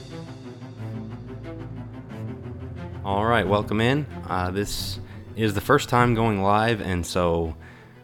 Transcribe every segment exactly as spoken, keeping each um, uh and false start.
All right, welcome in. Uh, this is the first time going live, and so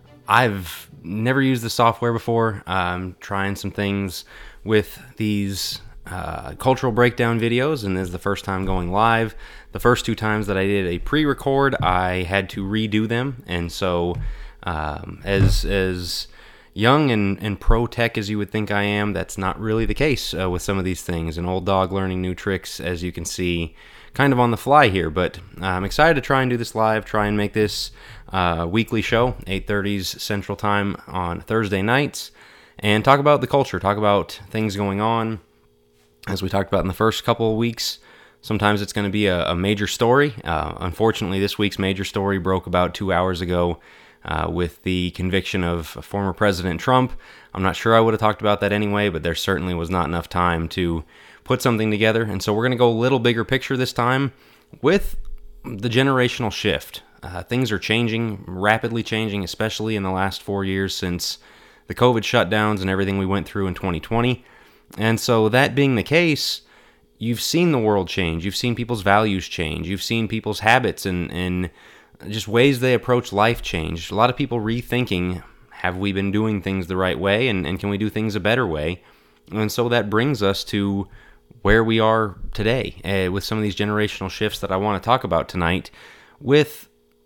I've never used the software before. I'm trying some things with these uh, cultural breakdown videos, and this is the first time going live. The first two times that I did a pre-record, I had to redo them, and so um, as as young and, and pro-tech as you would think I am, that's not really the case uh, with some of these things. An old dog learning new tricks, as you can see, kind of on the fly here, but uh, I'm excited to try and do this live, try and make this uh, weekly show, eight thirty Central Time on Thursday nights, and talk about the culture, talk about things going on. As we talked about in the first couple of weeks, sometimes it's going to be a, a major story. Uh, unfortunately, this week's major story broke about two hours ago uh, with the conviction of former President Trump. I'm not sure I would have talked about that anyway, but there certainly was not enough time to put something together, and so we're going to go a little bigger picture this time with the generational shift. Uh, things are changing, rapidly changing, especially in the last four years since the COVID shutdowns and everything we went through in twenty twenty. And so that being the case, you've seen the world change. You've seen people's values change. You've seen people's habits and, and just ways they approach life change. A lot of people rethinking, have we been doing things the right way, and, and can we do things a better way? And so that brings us to where we are today uh, with some of these generational shifts that I want to talk about tonight. With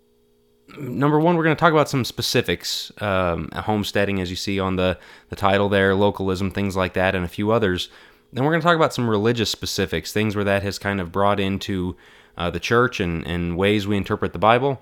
number one, we're going to talk about some specifics, um, homesteading, as you see on the, the title there, localism, things like that, and a few others. Then we're going to talk about some religious specifics, things where that has kind of brought into uh, the church and, and ways we interpret the Bible.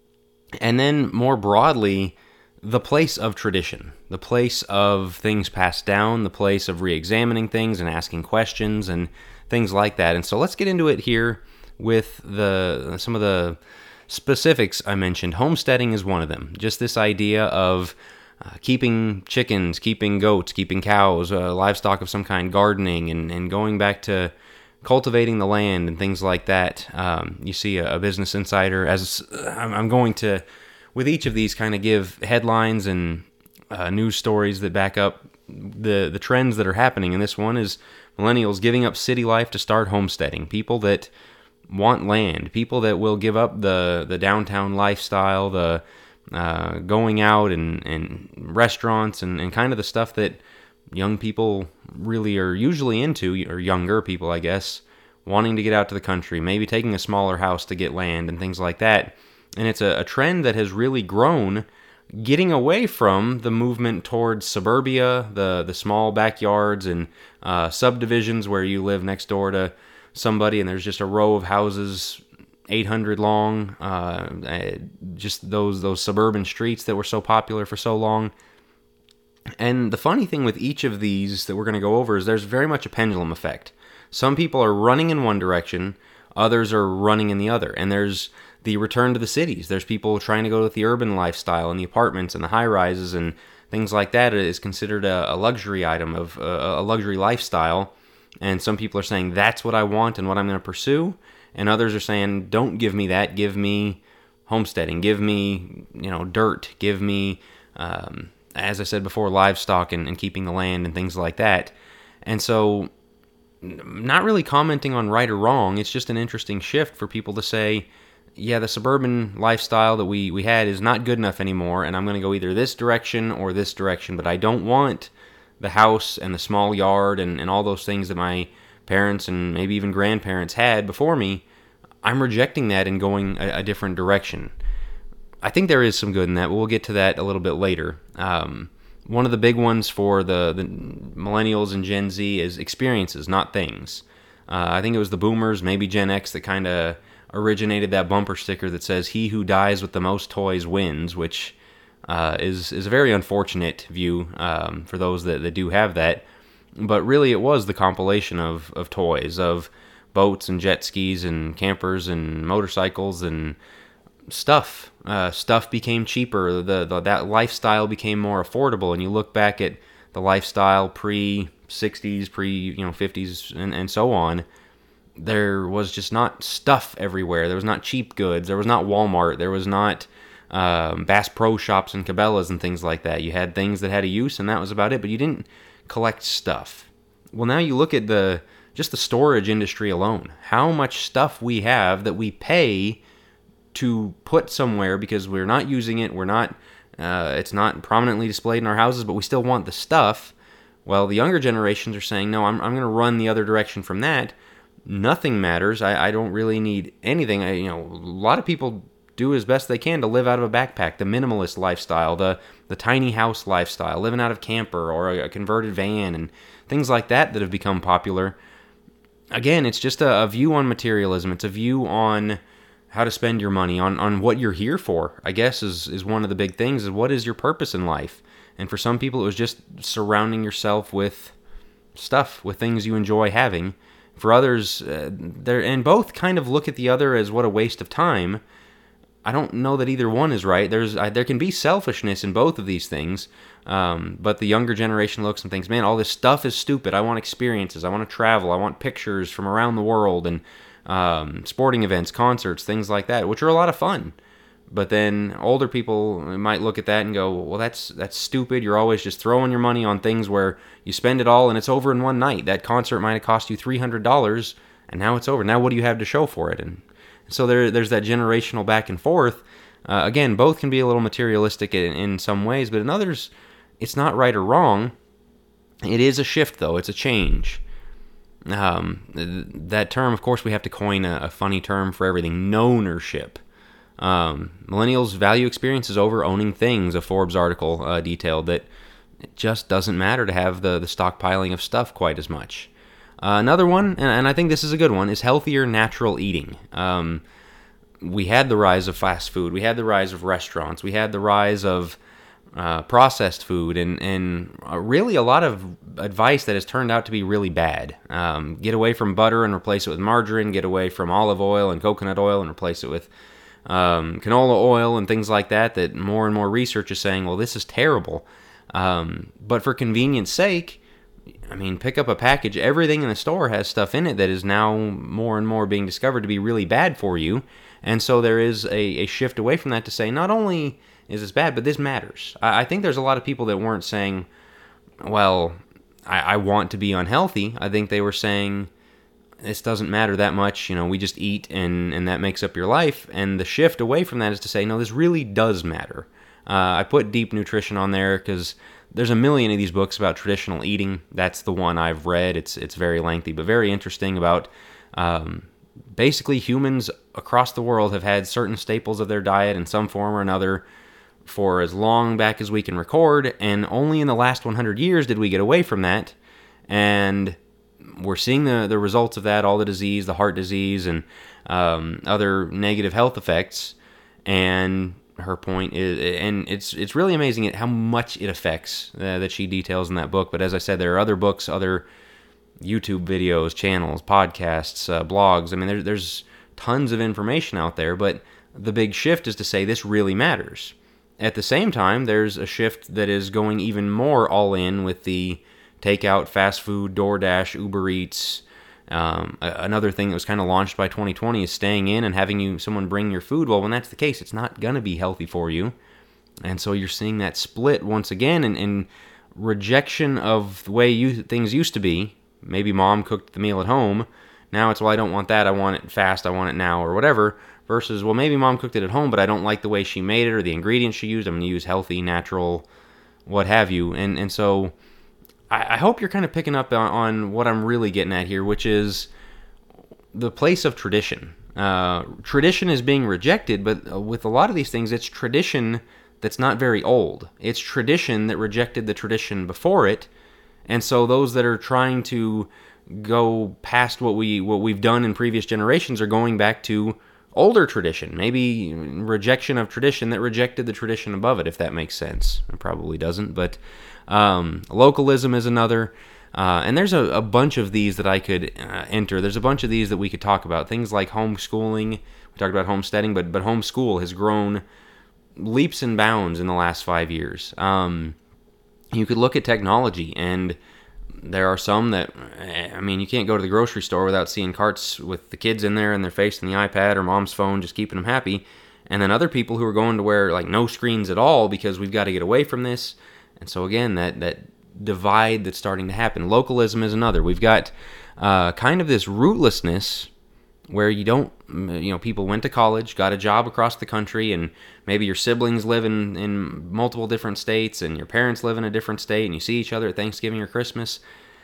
And then more broadly, the place of tradition, the place of things passed down, the place of re-examining things and asking questions and things like that. And so let's get into it here with the some of the specifics I mentioned. Homesteading is one of them. Just this idea of uh, keeping chickens, keeping goats, keeping cows, uh, livestock of some kind, gardening, and, and going back to cultivating the land and things like that. Um, you see a, a Business Insider, as I'm, I'm going to with each of these kind of give headlines and uh, news stories that back up the the trends that are happening. And this one is millennials giving up city life to start homesteading. People that want land, people that will give up the, the downtown lifestyle, the uh, going out and, and restaurants and, and kind of the stuff that young people really are usually into, or younger people, I guess, wanting to get out to the country, maybe taking a smaller house to get land and things like that. And it's a, a trend that has really grown, getting away from the movement towards suburbia, the the small backyards and uh, subdivisions where you live next door to somebody and there's just a row of houses, eight hundred long, uh, just those those suburban streets that were so popular for so long. And the funny thing with each of these that we're going to go over is there's very much a pendulum effect. Some people are running in one direction, others are running in the other, and there's the return to the cities. There's people trying to go with the urban lifestyle and the apartments and the high-rises and things like that. It is considered a, a luxury item, of uh, a luxury lifestyle. And some people are saying, that's what I want and what I'm going to pursue. And others are saying, don't give me that. Give me homesteading. Give me, you know, dirt. Give me, um, as I said before, livestock and, and keeping the land and things like that. And so, not really commenting on right or wrong. It's just an interesting shift for people to say, yeah, the suburban lifestyle that we, we had is not good enough anymore, and I'm going to go either this direction or this direction, but I don't want the house and the small yard and, and all those things that my parents and maybe even grandparents had before me. I'm rejecting that and going a, a different direction. I think there is some good in that, but we'll get to that a little bit later. Um, one of the big ones for the, the millennials and Gen Z is experiences, not things. Uh, I think it was the boomers, maybe Gen X, that kind of originated that bumper sticker that says, he who dies with the most toys wins, which uh, is is a very unfortunate view um, for those that, that do have that. But really it was the compilation of, of toys, of boats and jet skis and campers and motorcycles and stuff. Uh, stuff became cheaper. The, the that lifestyle became more affordable. And you look back at the lifestyle pre-sixties, pre you know fifties, and, and so on. There was just not stuff everywhere. There was not cheap goods. There was not Walmart. There was not um, Bass Pro Shops and Cabela's and things like that. You had things that had a use, and that was about it. But you didn't collect stuff. Well, now you look at the just the storage industry alone. How much stuff we have that we pay to put somewhere because we're not using it, we're not, uh, it's not prominently displayed in our houses, but we still want the stuff. Well, the younger generations are saying, no, I'm I'm going to run the other direction from that. Nothing matters. I, I don't really need anything. I, you know, a lot of people do as best they can to live out of a backpack, the minimalist lifestyle, the the tiny house lifestyle, living out of camper or a, a converted van and things like that that have become popular. Again, it's just a, a view on materialism. It's a view on how to spend your money, on, on what you're here for, I guess, is, is one of the big things, is what is your purpose in life? And for some people, it was just surrounding yourself with stuff, with things you enjoy having. For others, uh, they're, and both kind of look at the other as what a waste of time. I don't know that either one is right. There's I, there can be selfishness in both of these things, um, but the younger generation looks and thinks, man, all this stuff is stupid. I want experiences. I want to travel. I want pictures from around the world and um, sporting events, concerts, things like that, which are a lot of fun. But then older people might look at that and go, well, that's that's stupid. You're always just throwing your money on things where you spend it all and it's over in one night. That concert might have cost you three hundred dollars and now it's over. Now what do you have to show for it? And so there, there's that generational back and forth. Uh, again, both can be a little materialistic in, in some ways, but in others, it's not right or wrong. It is a shift, though. It's a change. Um, that term, of course, we have to coin a, a funny term for everything, knownership. Um, millennials value experiences over owning things. A Forbes article uh, detailed that it just doesn't matter to have the, the stockpiling of stuff quite as much. Uh, another one, and, and I think this is a good one, is healthier natural eating. Um, we had the rise of fast food. We had the rise of restaurants. We had the rise of uh, processed food, and, and uh, really a lot of advice that has turned out to be really bad. Um, get away from butter and replace it with margarine. Get away from olive oil and coconut oil and replace it with um, canola oil and things like that, that more and more research is saying, well, this is terrible. Um, but for convenience sake, I mean, pick up a package. Everything in the store has stuff in it that is now more and more being discovered to be really bad for you. And so there is a, a shift away from that to say, not only is this bad, but this matters. I, I think there's a lot of people that weren't saying, well, I, I want to be unhealthy. I think they were saying, this doesn't matter that much. You know, we just eat and, and that makes up your life. And the shift away from that is to say, no, this really does matter. Uh, I put Deep Nutrition on there because there's a million of these books about traditional eating. That's the one I've read. It's it's very lengthy, but very interesting about um, basically humans across the world have had certain staples of their diet in some form or another for as long back as we can record, and only in the last one hundred years did we get away from that. And we're seeing the, the results of that, all the disease, the heart disease, and um, other negative health effects. And her point is, and it's it's really amazing at how much it affects uh, that she details in that book. But as I said, there are other books, other YouTube videos, channels, podcasts, uh, blogs. I mean, there, there's tons of information out there, but the big shift is to say this really matters. At the same time, there's a shift that is going even more all in with the takeout, fast food, DoorDash, Uber Eats. Um, another thing that was kind of launched by twenty twenty is staying in and having you someone bring your food. Well, when that's the case, it's not going to be healthy for you. And so you're seeing that split once again in, in rejection of the way you, things used to be. Maybe mom cooked the meal at home. Now it's, well, I don't want that. I want it fast. I want it now or whatever. Versus, well, maybe mom cooked it at home, but I don't like the way she made it or the ingredients she used. I'm going to use healthy, natural, what have you. And, and so I hope you're kind of picking up on what I'm really getting at here, which is the place of tradition. Uh, tradition is being rejected, but with a lot of these things, it's tradition that's not very old. It's tradition that rejected the tradition before it, and so those that are trying to go past what we what we've done in previous generations are going back to older tradition, maybe rejection of tradition that rejected the tradition above it, if that makes sense. It probably doesn't, but um, localism is another. Uh, and there's a, a bunch of these that I could uh, enter. There's a bunch of these that we could talk about. Things like homeschooling. We talked about homesteading, but but homeschool has grown leaps and bounds in the last five years. Um, you could look at technology, and there are some that, I mean, you can't go to the grocery store without seeing carts with the kids in there and their face in the iPad or mom's phone just keeping them happy. And then other people who are going to wear like no screens at all because we've got to get away from this. And so again, that, that divide that's starting to happen. Localism is another. We've got uh, kind of this rootlessness where you don't, you know, people went to college, got a job across the country, and maybe your siblings live in, in multiple different states, and your parents live in a different state, and you see each other at Thanksgiving or Christmas.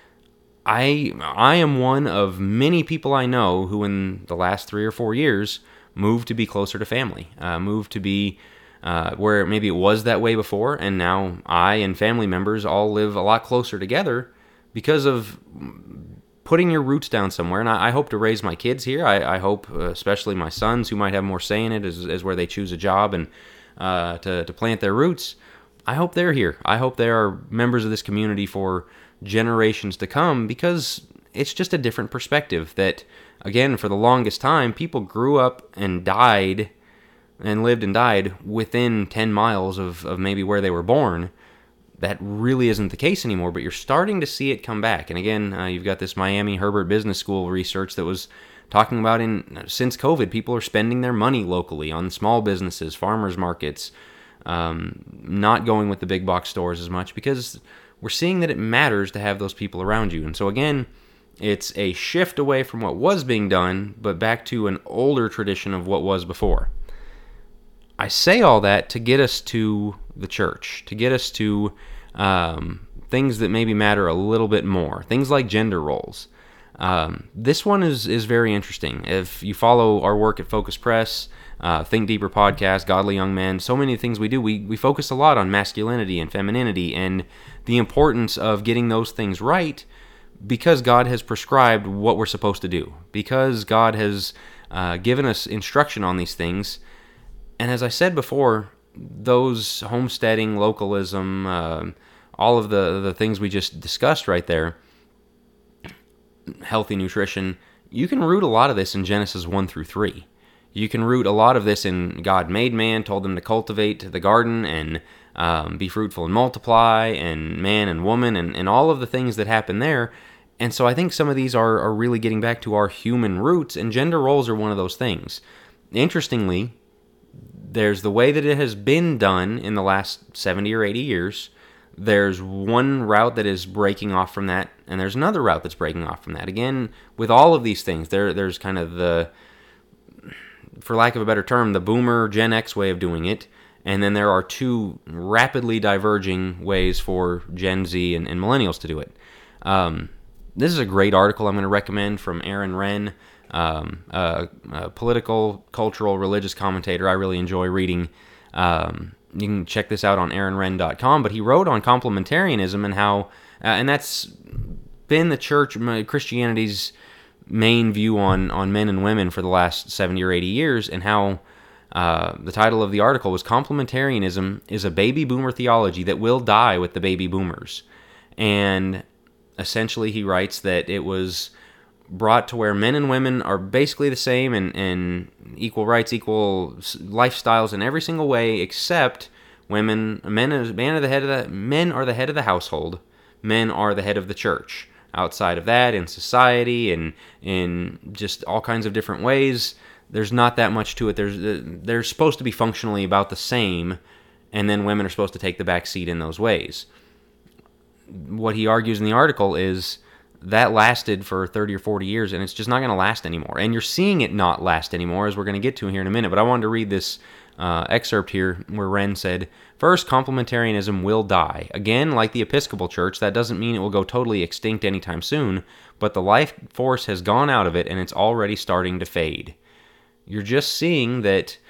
I I am one of many people I know who in the last three or four years moved to be closer to family, uh, moved to be uh, where maybe it was that way before, and now I and family members all live a lot closer together because of putting your roots down somewhere. And I, I hope to raise my kids here. I, I hope, uh, especially my sons, who might have more say in it as, as where they choose a job and uh, to, to plant their roots. I hope they're here. I hope they are members of this community for generations to come, because it's just a different perspective that, again, for the longest time, people grew up and died and lived and died within ten miles of, of maybe where they were born. That really isn't the case anymore, but you're starting to see it come back. And again, uh, you've got this Miami Herbert Business School research that was talking about in since COVID, people are spending their money locally on small businesses, farmers markets, um, not going with the big box stores as much, because we're seeing that it matters to have those people around you. And so again, it's a shift away from what was being done, but back to an older tradition of what was before. I say all that to get us to the church, to get us to um, things that maybe matter a little bit more, things like gender roles. Um, this one is, is very interesting. If you follow our work at Focus Press, uh, Think Deeper podcast, Godly Young Men, so many things we do, we, we focus a lot on masculinity and femininity and the importance of getting those things right, because God has prescribed what we're supposed to do, because God has uh, given us instruction on these things. And as I said before, those homesteading, localism, uh, all of the, the things we just discussed right there, healthy nutrition, you can root a lot of this in Genesis one through three. You can root a lot of this in God made man, told them to cultivate the garden and um, be fruitful and multiply, and man and woman, and, and all of the things that happen there. And so I think some of these are, are really getting back to our human roots, and gender roles are one of those things. Interestingly, there's the way that it has been done in the last seventy or eighty years. There's one route that is breaking off from that, and there's another route that's breaking off from that. Again, with all of these things, there there's kind of the, for lack of a better term, the boomer Gen X way of doing it, and then there are two rapidly diverging ways for Gen Z and, and millennials to do it. Um, this is a great article I'm going to recommend from Aaron Renn. Um, a, a political, cultural, religious commentator I really enjoy reading. Um, you can check this out on aaron renn dot com, but he wrote on complementarianism and how, uh, and that's been the church, Christianity's main view on, on men and women for the last seventy or eighty years, and how uh, the title of the article was Complementarianism is a Baby Boomer Theology that will die with the baby boomers. And essentially he writes that it was brought to where men and women are basically the same and, and equal rights, equal lifestyles in every single way, except women, men, men are the head of the men are the head of the household, men are the head of the church. Outside of that, in society and in just all kinds of different ways, there's not that much to it. There's they're supposed to be functionally about the same, and then women are supposed to take the back seat in those ways. What he argues in the article is that lasted for thirty or forty years, and it's just not going to last anymore. And you're seeing it not last anymore, as we're going to get to here in a minute. But I wanted to read this uh, excerpt here where Renn said, "First, complementarianism will die. Again, like the Episcopal Church, that doesn't mean it will go totally extinct anytime soon, but the life force has gone out of it, and it's already starting to fade." You're just seeing that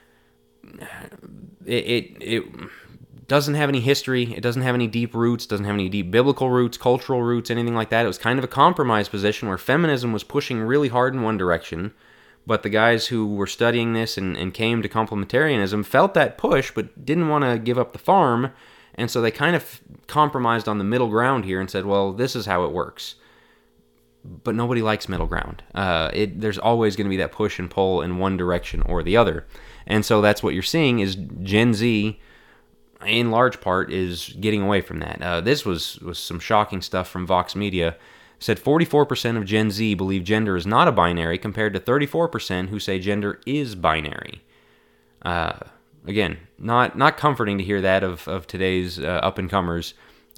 it... it, it doesn't have any history, it doesn't have any deep roots, doesn't have any deep biblical roots, cultural roots, anything like that. It was kind of a compromise position where feminism was pushing really hard in one direction, but the guys who were studying this and, and came to complementarianism felt that push, but didn't want to give up the farm, and so they kind of compromised on the middle ground here and said, well, this is how it works. But nobody likes middle ground. Uh, it, there's always going to be that push and pull in one direction or the other. And so that's what you're seeing is Gen Z, in large part, is getting away from that. Uh, this was, was some shocking stuff from Vox Media. It said forty-four percent of Gen Z believe gender is not a binary compared to thirty-four percent who say gender is binary. Uh, again, not not comforting to hear that of, of today's uh, up-and-comers.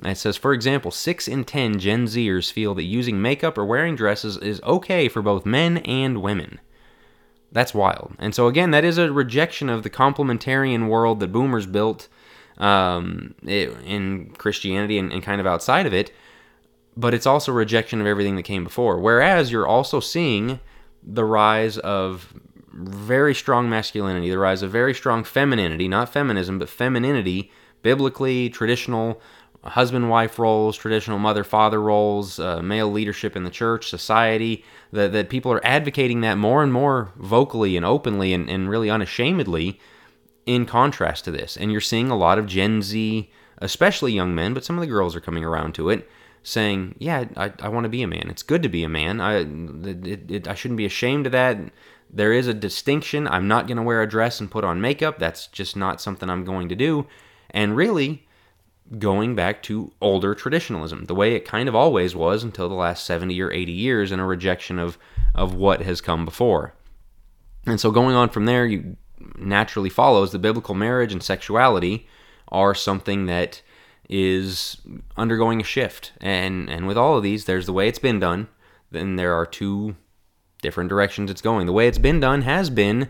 It says, for example, six in ten Gen Zers feel that using makeup or wearing dresses is okay for both men and women. That's wild. And so again, that is a rejection of the complementarian world that boomers built um, in Christianity and, and kind of outside of it. But it's also a rejection of everything that came before. Whereas you're also seeing the rise of very strong masculinity, the rise of very strong femininity, not feminism, but femininity, biblically, traditional husband-wife roles, traditional mother-father roles, uh, male leadership in the church, society, that, that people are advocating that more and more vocally and openly and, and really unashamedly in contrast to this. And you're seeing a lot of Gen Z, especially young men, but some of the girls are coming around to it, saying, yeah, I, I want to be a man. It's good to be a man. I, it, it, I shouldn't be ashamed of that. There is a distinction. I'm not going to wear a dress and put on makeup. That's just not something I'm going to do. And really, going back to older traditionalism, the way it kind of always was until the last seventy or eighty years, and a rejection of, of what has come before. And so going on from there, you naturally follows the biblical marriage and sexuality are something that is undergoing a shift. And, and with all of these, there's the way it's been done. Then there are two different directions it's going. The way it's been done has been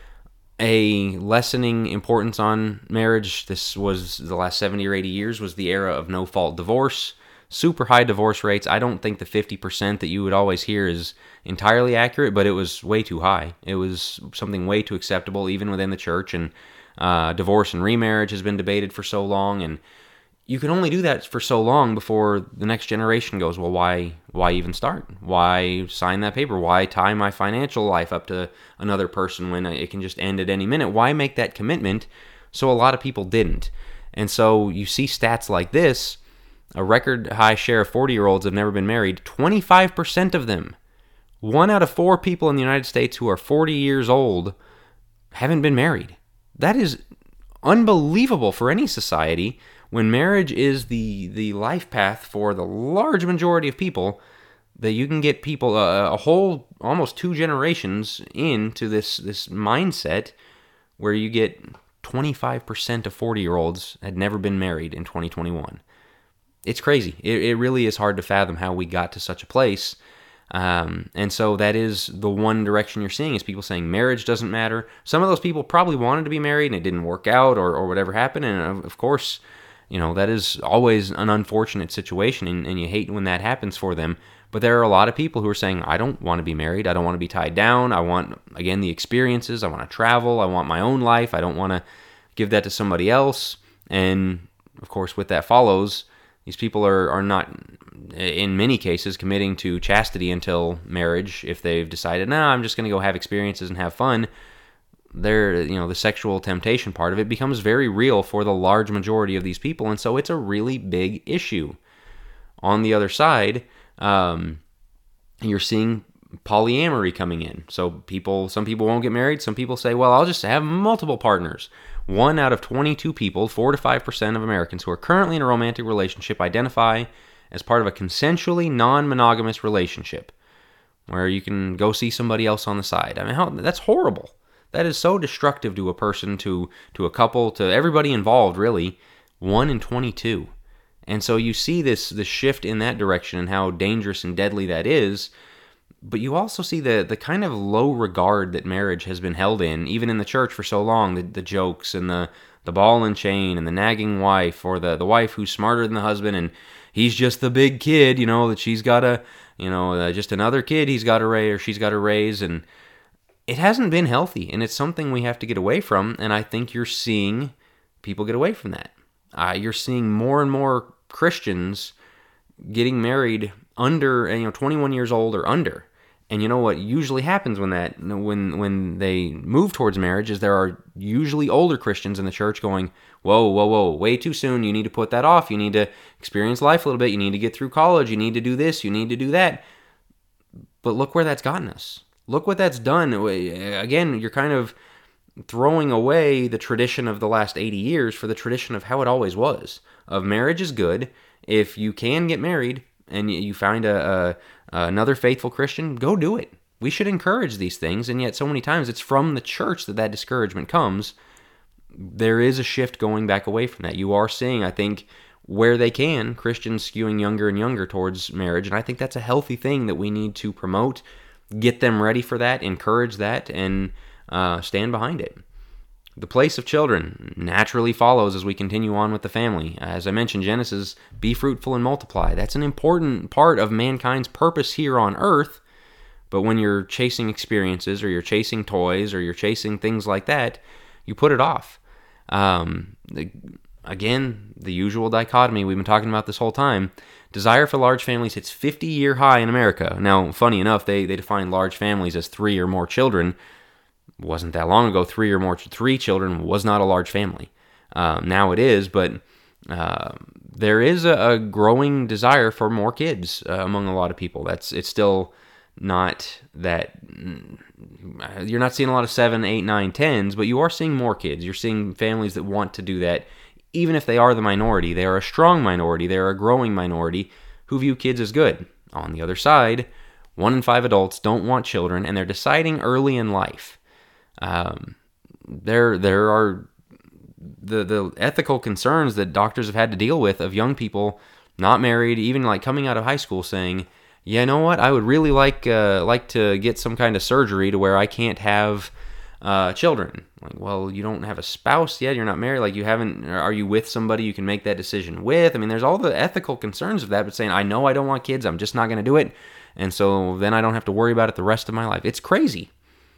a lessening importance on marriage. This was the last seventy or eighty years was the era of no-fault divorce. Super high divorce rates. I don't think the fifty percent that you would always hear is entirely accurate, but it was way too high. It was something way too acceptable, even within the church. And uh, divorce and remarriage has been debated for so long, and you can only do that for so long before the next generation goes, well, why why even start? Why sign that paper? Why tie my financial life up to another person when it can just end at any minute? Why make that commitment? So a lot of people didn't. And so you see stats like this, a record high share of forty-year-olds have never been married. twenty-five percent of them, one out of four people in the United States who are forty years old, haven't been married. That is unbelievable for any society. When marriage is the, the life path for the large majority of people, that you can get people, uh, a whole, almost two generations into this, this mindset where you get twenty-five percent of forty-year-olds had never been married in twenty twenty-one. It's crazy. It, it really is hard to fathom how we got to such a place. Um, and so that is the one direction you're seeing, is people saying marriage doesn't matter. Some of those people probably wanted to be married and it didn't work out, or, or whatever happened. And of course, you know, that is always an unfortunate situation, and, and you hate when that happens for them. But there are a lot of people who are saying, I don't want to be married. I don't want to be tied down. I want, again, the experiences. I want to travel. I want my own life. I don't want to give that to somebody else. And, of course, with that follows, these people are, are not, in many cases, committing to chastity until marriage. If they've decided, nah, I'm just going to go have experiences and have fun, there, you know, the sexual temptation part of it becomes very real for the large majority of these people, and so it's a really big issue. On the other side, um, you're seeing polyamory coming in. So people, some people won't get married. Some people say, well, I'll just have multiple partners. One out of twenty-two people, four to five percent of Americans who are currently in a romantic relationship, identify as part of a consensually non-monogamous relationship, where you can go see somebody else on the side. I mean, how, that's horrible. That is so destructive to a person, to to a couple, to everybody involved, really. one in twenty-two. And so you see this, this shift in that direction and how dangerous and deadly that is. But you also see the, the kind of low regard that marriage has been held in, even in the church for so long. The, the jokes and the, the ball and chain and the nagging wife, or the, the wife who's smarter than the husband and he's just the big kid, you know, that she's got to, you know, uh, just another kid he's got to raise, or she's got to raise. And it hasn't been healthy, and it's something we have to get away from, and I think you're seeing people get away from that. Uh, you're seeing more and more Christians getting married under, you know, twenty-one years old or under. And you know what usually happens when that when when they move towards marriage is there are usually older Christians in the church going, whoa, whoa, whoa, way too soon. You need to put that off. You need to experience life a little bit. You need to get through college. You need to do this. You need to do that. But look where that's gotten us. Look what that's done. Again, you're kind of throwing away the tradition of the last eighty years for the tradition of how it always was. Of marriage is good. If you can get married and you find a, a another faithful Christian, go do it. We should encourage these things, and yet so many times it's from the church that that discouragement comes. There is a shift going back away from that. You are seeing, I think, where they can, Christians skewing younger and younger towards marriage. And I think that's a healthy thing that we need to promote, get them ready for that, encourage that, and uh, stand behind it. The place of children naturally follows as we continue on with the family. As I mentioned, Genesis, be fruitful and multiply. That's an important part of mankind's purpose here on earth. But when you're chasing experiences, or you're chasing toys, or you're chasing things like that, you put it off. Um, the, again, the usual dichotomy we've been talking about this whole time. Desire for large families hits fifty-year high in America. Now, funny enough, they, they define large families as three or more children. Wasn't that long ago, three or more, three children was not a large family. Um, now it is, but uh, there is a, a growing desire for more kids uh, among a lot of people. That's it's still not that you're not seeing a lot of seven, eight, nine, tens, but you are seeing more kids. You're seeing families that want to do that, even if they are the minority. They are a strong minority. They are a growing minority who view kids as good. On the other side, one in five adults don't want children, and they're deciding early in life. Um, there, there are the the ethical concerns that doctors have had to deal with of young people not married, even like coming out of high school, saying, "Yeah, you know what? I would really like uh, like to get some kind of surgery to where I can't have uh, children." Like, well, you don't have a spouse yet. You're not married. Like, you haven't. Are you with somebody you can make that decision with? I mean, there's all the ethical concerns of that. But saying, "I know I don't want kids. I'm just not going to do it," and so then I don't have to worry about it the rest of my life. It's crazy.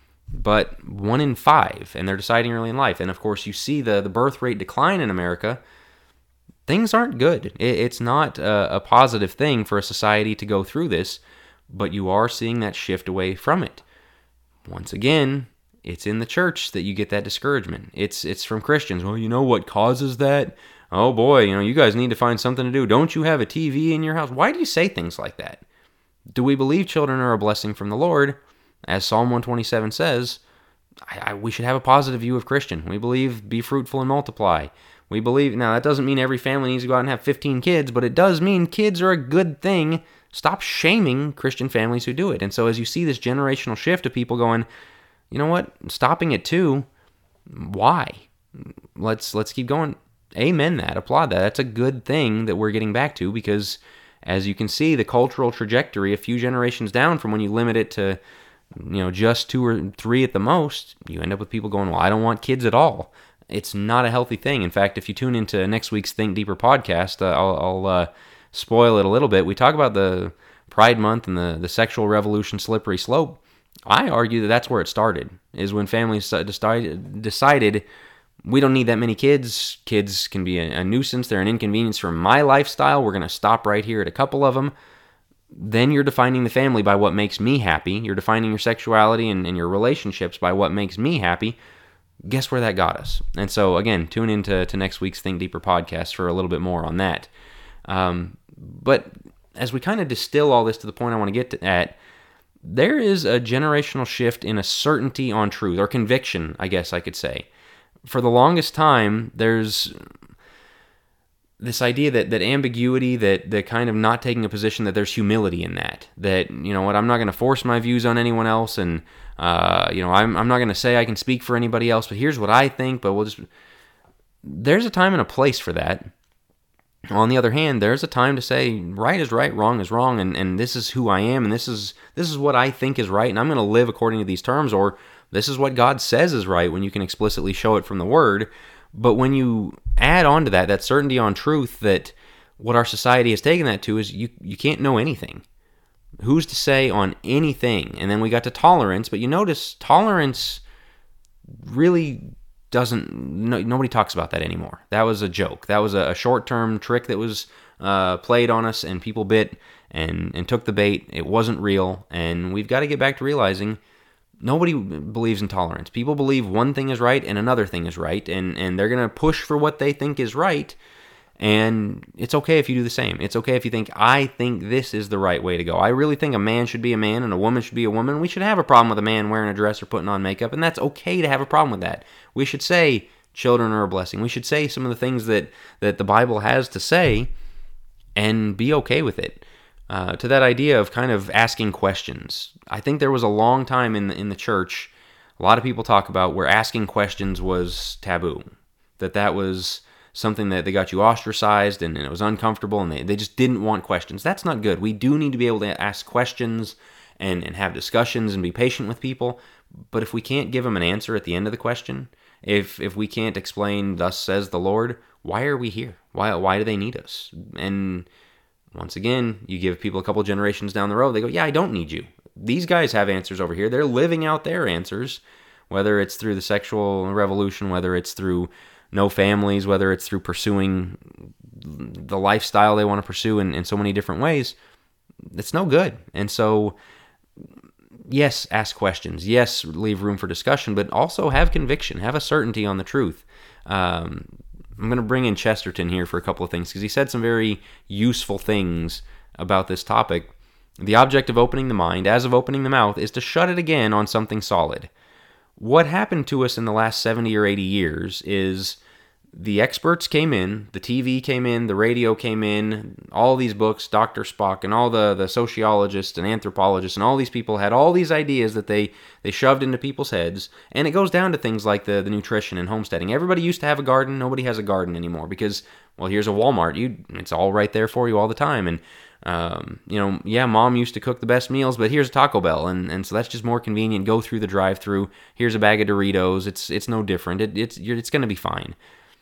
But one in five, and they're deciding early in life. And of course, you see the, the birth rate decline in America. Things aren't good. It, it's not a, a positive thing for a society to go through this, but you are seeing that shift away from it. Once again, it's in the church that you get that discouragement. It's it's from Christians. Well, you know what causes that? Oh boy, you know, you guys need to find something to do. Don't you have a T V in your house? Why do you say things like that? Do we believe children are a blessing from the Lord? As Psalm one twenty-seven says, I, I, we should have a positive view of Christian. We believe be fruitful and multiply. We believe, now that doesn't mean every family needs to go out and have fifteen kids, but it does mean kids are a good thing. Stop shaming Christian families who do it. And so as you see this generational shift of people going, you know what, stopping at two, why? Let's let's keep going. Amen that, applaud that. That's a good thing that we're getting back to, because as you can see, the cultural trajectory a few generations down from when you limit it to, you know, just two or three at the most, you end up with people going, well, I don't want kids at all. It's not a healthy thing. In fact, if you tune into next week's Think Deeper podcast, uh, I'll, I'll uh, spoil it a little bit. We talk about the Pride Month and the, the sexual revolution slippery slope. I argue that that's where it started, is when families decided, decided we don't need that many kids. Kids can be a, a nuisance. They're an inconvenience for my lifestyle. We're going to stop right here at a couple of them. Then you're defining the family by what makes me happy. You're defining your sexuality and, and your relationships by what makes me happy. Guess where that got us? And so, again, tune into to next week's Think Deeper podcast for a little bit more on that. Um, but as we kind of distill all this to the point I want to get to, at, there is a generational shift in a certainty on truth, or conviction, I guess I could say. For the longest time, there's this idea that, that ambiguity, that, that kind of not taking a position, that there's humility in that. That, you know what, I'm not going to force my views on anyone else, and, uh, you know, I'm, I'm not going to say I can speak for anybody else, but here's what I think, but we'll just... There's a time and a place for that. On the other hand, there's a time to say, right is right, wrong is wrong, and, and this is who I am, and this is this is what I think is right, and I'm going to live according to these terms, or this is what God says is right, when you can explicitly show it from the Word. But when you add on to that, that certainty on truth, that what our society has taken that to is you, you can't know anything. Who's to say on anything? And then we got to tolerance, but you notice tolerance really doesn't, no, nobody talks about that anymore. That was a joke. That was a, a short-term trick that was uh, played on us, and people bit and, and took the bait. It wasn't real, and we've got to get back to realizing nobody believes in tolerance. People believe one thing is right and another thing is right, and, and they're going to push for what they think is right, and it's okay if you do the same. It's okay if you think, I think this is the right way to go. I really think a man should be a man and a woman should be a woman. We should have a problem with a man wearing a dress or putting on makeup, and that's okay to have a problem with that. We should say children are a blessing. We should say some of the things that, that the Bible has to say and be okay with it. Uh, to that idea of kind of asking questions. I think there was a long time in the, in the church, a lot of people talk about where asking questions was taboo. That that was something that they got you ostracized and, and it was uncomfortable and they, they just didn't want questions. That's not good. We do need to be able to ask questions and, and have discussions and be patient with people. But if we can't give them an answer at the end of the question, if if we can't explain, thus says the Lord, why are we here? Why why do they need us? And once again, you give people a couple generations down the road, they go, yeah, I don't need you. These guys have answers over here. They're living out their answers, whether it's through the sexual revolution, whether it's through no families, whether it's through pursuing the lifestyle they want to pursue in, in so many different ways. It's no good. And so, yes, ask questions. Yes, leave room for discussion, but also have conviction, have a certainty on the truth. Um, I'm going to bring in Chesterton here for a couple of things because he said some very useful things about this topic. The object of opening the mind, as of opening the mouth, is to shut it again on something solid. What happened to us in the last seventy or eighty years is the experts came in, the T V came in, the radio came in, all these books, Doctor Spock, and all the, the sociologists and anthropologists, and all these people had all these ideas that they, they shoved into people's heads, and it goes down to things like the, the nutrition and homesteading. Everybody used to have a garden, nobody has a garden anymore, because, well, here's a Walmart, you it's all right there for you all the time, and Um, you know, yeah, mom used to cook the best meals, but here's Taco Bell, and, and so that's just more convenient. Go through the drive-through. Here's a bag of Doritos. It's it's no different. It, it's you're, it's going to be fine.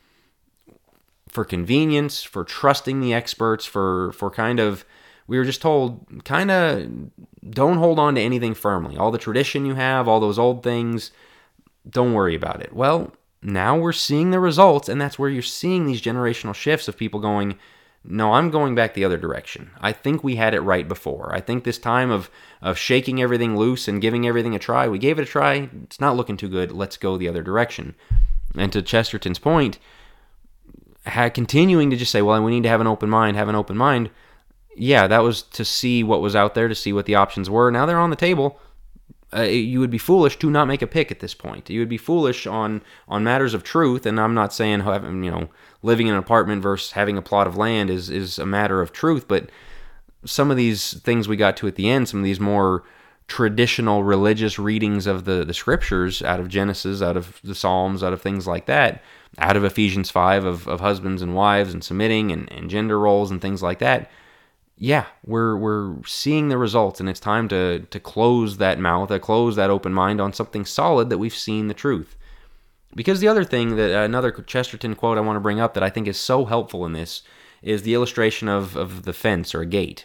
For convenience, for trusting the experts, for for kind of, we were just told, kind of don't hold on to anything firmly. All the tradition you have, all those old things, don't worry about it. Well, now we're seeing the results, and that's where you're seeing these generational shifts of people going, no, I'm going back the other direction. I think we had it right before. I think this time of, of shaking everything loose and giving everything a try, we gave it a try. It's not looking too good. Let's go the other direction. And to Chesterton's point, had, continuing to just say, well, we need to have an open mind, have an open mind. Yeah, that was to see what was out there, to see what the options were. Now they're on the table. Uh, you would be foolish to not make a pick at this point. You would be foolish on, on matters of truth, and I'm not saying, you know, living in an apartment versus having a plot of land is, is a matter of truth, but some of these things we got to at the end, some of these more traditional religious readings of the, the scriptures, out of Genesis, out of the Psalms, out of things like that, out of Ephesians five, of, of husbands and wives and submitting and, and gender roles and things like that, yeah, we're we're seeing the results, and it's time to to close that mouth, to close that open mind on something solid that we've seen the truth. Because the other thing, that uh, another Chesterton quote I want to bring up that I think is so helpful in this is the illustration of, of the fence or a gate.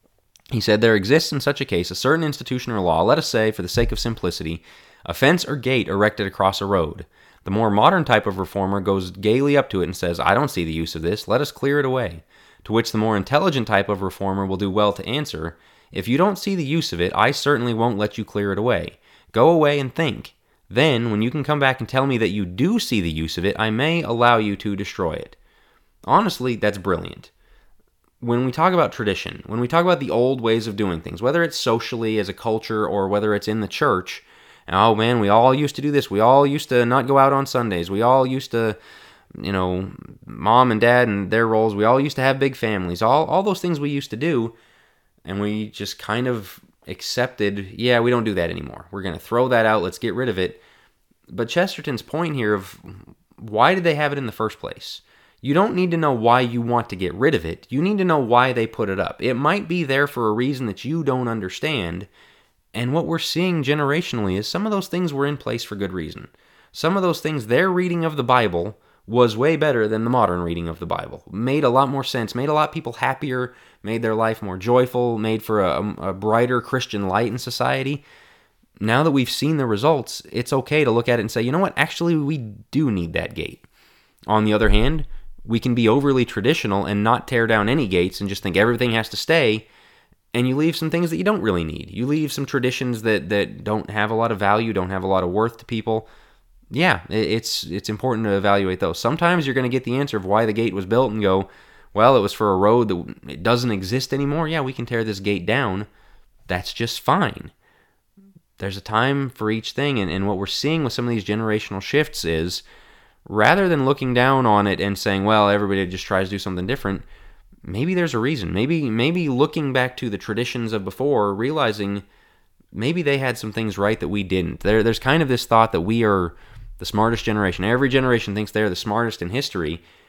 He said, there exists in such a case a certain institution or law, let us say, for the sake of simplicity, a fence or gate erected across a road. The more modern type of reformer goes gaily up to it and says, I don't see the use of this, let us clear it away. To which the more intelligent type of reformer will do well to answer, if you don't see the use of it, I certainly won't let you clear it away. Go away and think. Then, when you can come back and tell me that you do see the use of it, I may allow you to destroy it. Honestly, that's brilliant. When we talk about tradition, when we talk about the old ways of doing things, whether it's socially as a culture or whether it's in the church, oh man, we all used to do this. We all used to not go out on Sundays. We all used to, you know, mom and dad and their roles, we all used to have big families. All all those things we used to do, and we just kind of accepted, yeah, we don't do that anymore. We're going to throw that out. Let's get rid of it. But Chesterton's point here of why did they have it in the first place? You don't need to know why you want to get rid of it. You need to know why they put it up. It might be there for a reason that you don't understand. And what we're seeing generationally is some of those things were in place for good reason. Some of those things, their reading of the Bible was way better than the modern reading of the Bible. Made a lot more sense, made a lot of people happier, made their life more joyful, made for a, a brighter Christian light in society. Now that we've seen the results, it's okay to look at it and say, you know what, actually we do need that gate. On the other hand, we can be overly traditional and not tear down any gates and just think everything has to stay, and you leave some things that you don't really need. You leave some traditions that, that don't have a lot of value, don't have a lot of worth to people. Yeah, it's it's important to evaluate those. Sometimes you're going to get the answer of why the gate was built and go, well, it was for a road that it doesn't exist anymore. Yeah, we can tear this gate down. That's just fine. There's a time for each thing, and, and what we're seeing with some of these generational shifts is, rather than looking down on it and saying, well, everybody just tries to do something different, maybe there's a reason. Maybe maybe looking back to the traditions of before, realizing maybe they had some things right that we didn't. There, there's kind of this thought that we are the smartest generation. Every generation thinks they're the smartest in history,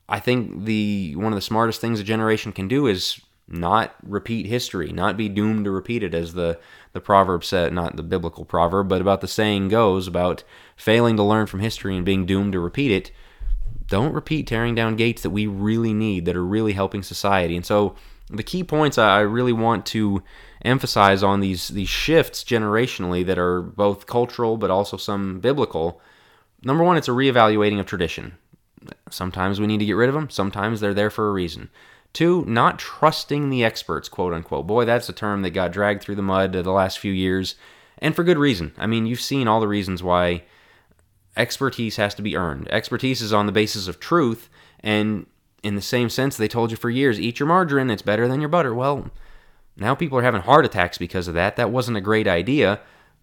I think the one of the smartest things a generation can do is not repeat history, not be doomed to repeat it, as the, the proverb said, not the biblical proverb, but about the saying goes about failing to learn from history and being doomed to repeat it. Don't repeat tearing down gates that we really need, that are really helping society. And so the key points I really want to emphasize on these, these shifts generationally that are both cultural but also some biblical. Number one, it's a reevaluating of tradition. Sometimes we need to get rid of them. Sometimes they're there for a reason. Two, not trusting the experts, quote unquote. Boy, that's a term that got dragged through the mud the last few years, and for good reason. I mean, you've seen all the reasons why expertise has to be earned. Expertise is on the basis of truth, and in the same sense, they told you for years, eat your margarine, it's better than your butter. Well, now people are having heart attacks because of that. That wasn't a great idea.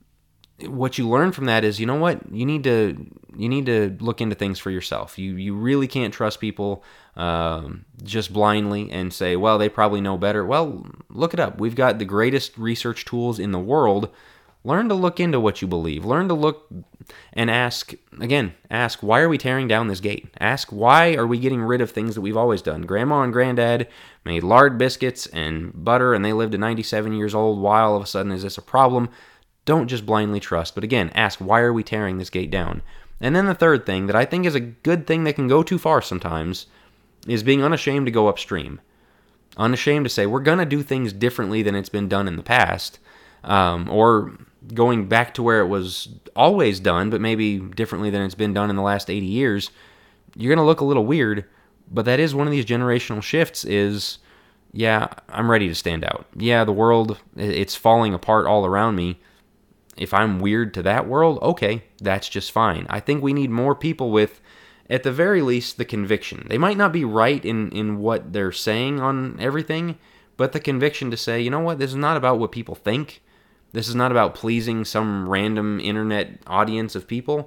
What you learn from that is, you know what, you need to you need to look into things for yourself. You you really can't trust people um, just blindly and say, well, they probably know better. Well, look it up. We've got the greatest research tools in the world. Learn to look into what you believe. Learn to look and ask, again, ask, why are we tearing down this gate? Ask, why are we getting rid of things that we've always done? Grandma and Granddad made lard biscuits and butter, and they lived to ninety-seven years old. Why all of a sudden is this a problem? Don't just blindly trust, but again, ask, why are we tearing this gate down? And then the third thing that I think is a good thing that can go too far sometimes is being unashamed to go upstream. Unashamed to say, we're going to do things differently than it's been done in the past, um, or going back to where it was always done, but maybe differently than it's been done in the last eighty years. You're going to look a little weird, but that is one of these generational shifts is, yeah, I'm ready to stand out. Yeah, the world, it's falling apart all around me. If I'm weird to that world, okay, that's just fine. I think we need more people with, at the very least, the conviction. They might not be right in, in what they're saying on everything, but the conviction to say, you know what, this is not about what people think. This is not about pleasing some random internet audience of people.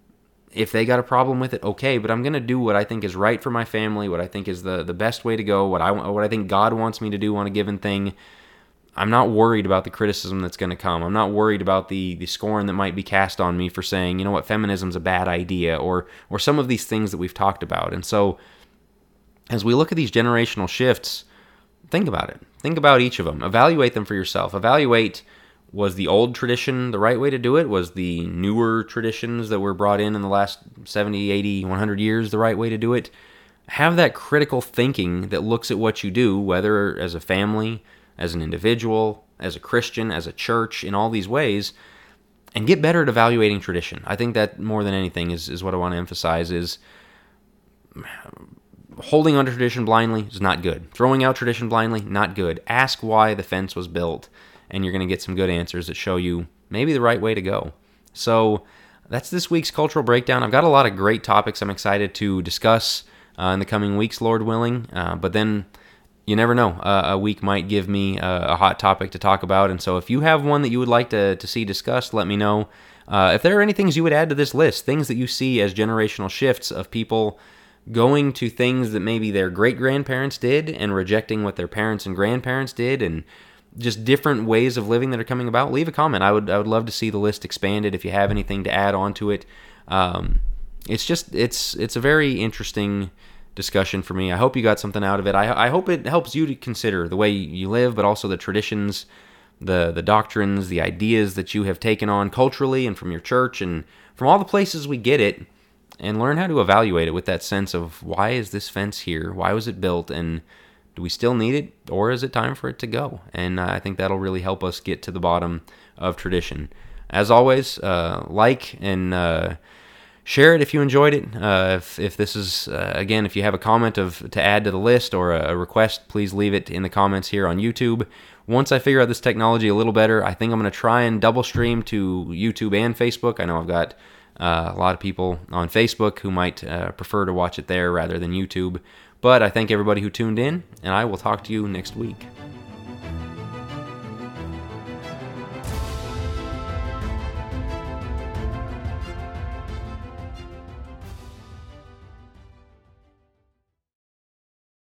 If they got a problem with it, okay, but I'm going to do what I think is right for my family, what I think is the, the best way to go, what I, what I think God wants me to do on a given thing. I'm not worried about the criticism that's going to come. I'm not worried about the, the scorn that might be cast on me for saying, you know what, feminism's a bad idea, or or some of these things that we've talked about. And so, as we look at these generational shifts, think about it. Think about each of them. Evaluate them for yourself. Evaluate, was the old tradition the right way to do it? Was the newer traditions that were brought in in the last seventy, eighty, one hundred years the right way to do it? Have that critical thinking that looks at what you do, whether as a family, as an individual, as a Christian, as a church, in all these ways, and get better at evaluating tradition. I think that more than anything is, is what I want to emphasize is holding onto tradition blindly is not good. Throwing out tradition blindly, not good. Ask why the fence was built, and you're going to get some good answers that show you maybe the right way to go. So that's this week's Cultural Breakdown. I've got a lot of great topics I'm excited to discuss uh, in the coming weeks, Lord willing, uh, but then you never know. Uh, a week might give me a, a hot topic to talk about, and so if you have one that you would like to, to see discussed, let me know. Uh, if there are any things you would add to this list, things that you see as generational shifts of people going to things that maybe their great-grandparents did and rejecting what their parents and grandparents did, and just different ways of living that are coming about, leave a comment. I would I would love to see the list expanded if you have anything to add on to it. Um, it's just, it's it's a very interesting discussion for me. I hope you got something out of it. I, I hope it helps you to consider the way you live, but also the traditions, the the doctrines, the ideas that you have taken on culturally and from your church and from all the places we get it, and learn how to evaluate it with that sense of, why is this fence here? Why was it built? And do we still need it, or is it time for it to go? And uh, I think that'll really help us get to the bottom of tradition. As always, uh, like and uh, share it if you enjoyed it. Uh, if if this is, uh, again, if you have a comment of to add to the list or a, a request, please leave it in the comments here on YouTube. Once I figure out this technology a little better, I think I'm going to try and double stream to YouTube and Facebook. I know I've got uh, a lot of people on Facebook who might uh, prefer to watch it there rather than YouTube. But I thank everybody who tuned in, and I will talk to you next week.